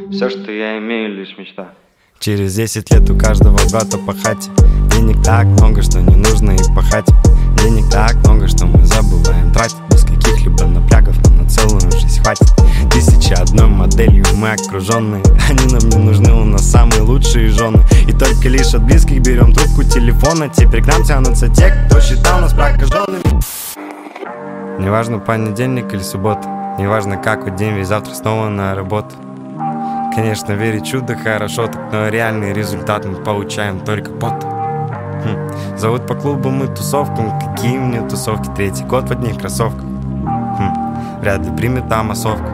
Все, что я имею, лишь мечта. Через 10 лет у каждого брата по хате. Денег так много, что не нужно и пахать. Денег так много, что мы забываем тратить. Без каких-либо напрягов нам на целую жизнь хватит. 1001 моделью мы окруженные. Они нам не нужны, у нас самые лучшие жены. И только лишь от близких берем трубку телефона. Теперь к нам тянутся те, кто считал нас прокаженными. Неважно, понедельник или суббота, неважно, какой день, ведь завтра снова на работу. Конечно, верить в чудо хорошо, так, но реальный результат мы получаем только потом. Зовут по клубам и тусовкам. Какие мне тусовки? 3-й год в одних кроссовках. Вряд ли примет там массовку.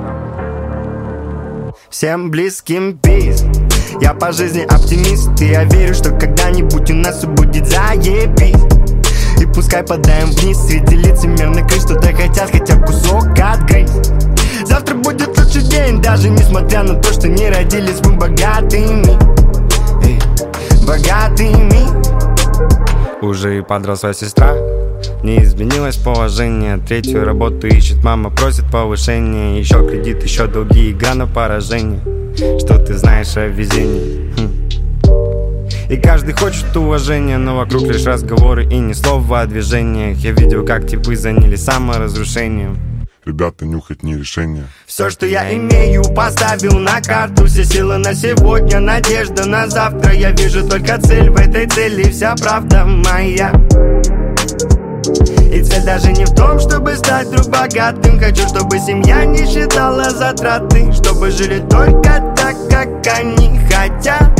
Всем близким пиз. Я по жизни оптимист, и я верю, что когда-нибудь у нас все будет заебись. И пускай подаем вниз среди лицемерных крыс, что-то хотят, хотя кусок отгрызть. Завтра будет лучший день, даже несмотря на то, что не родились мы богатыми. Богатыми. Уже и подросла сестра, не изменилось положение. 3-ю работу ищет, мама просит повышения. Еще кредит, еще долги, игра на поражение. Что ты знаешь о везении? И каждый хочет уважения, но вокруг лишь разговоры и ни слова о движениях. Я видел, как типы занялись саморазрушением. Ребята, нюхать не решение. Все, что я имею, поставил на карту. Все силы на сегодня, надежда на завтра. Я вижу только цель, в этой цели вся правда моя. И цель даже не в том, чтобы стать вдруг богатым. Хочу, чтобы семья не считала затраты, чтобы жили только так, как они хотят.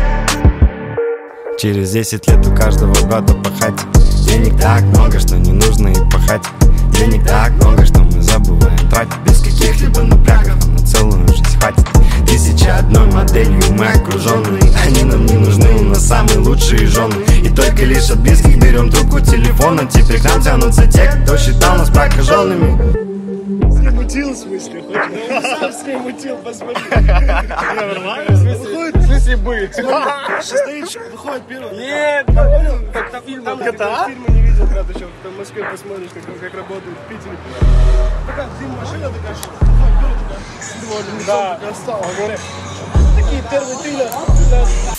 Через 10 лет у каждого брата по хате. Денег так много, что не нужно и пахать. Денег так много, что мы забываем тратить. Без каких-либо напрягов нам на целую жизнь хватит. 1001 моделью мы окруженные. Они нам не нужны, у нас самые лучшие жены. И только лишь от близких берем трубку телефона. Теперь к нам тянутся те, кто считал нас прокаженными. Мутил, в смысле, хоть? Сам себе мутил, посмотри. Нормально? Выходит, в смысле будет? Стоит, выходит первый. Нет, понял? Там фильмы не видел, когда еще в Москве посмотришь, как работают в Питере. Такая машина, такая, выходит первый, такая, да, стала. Такие первые 3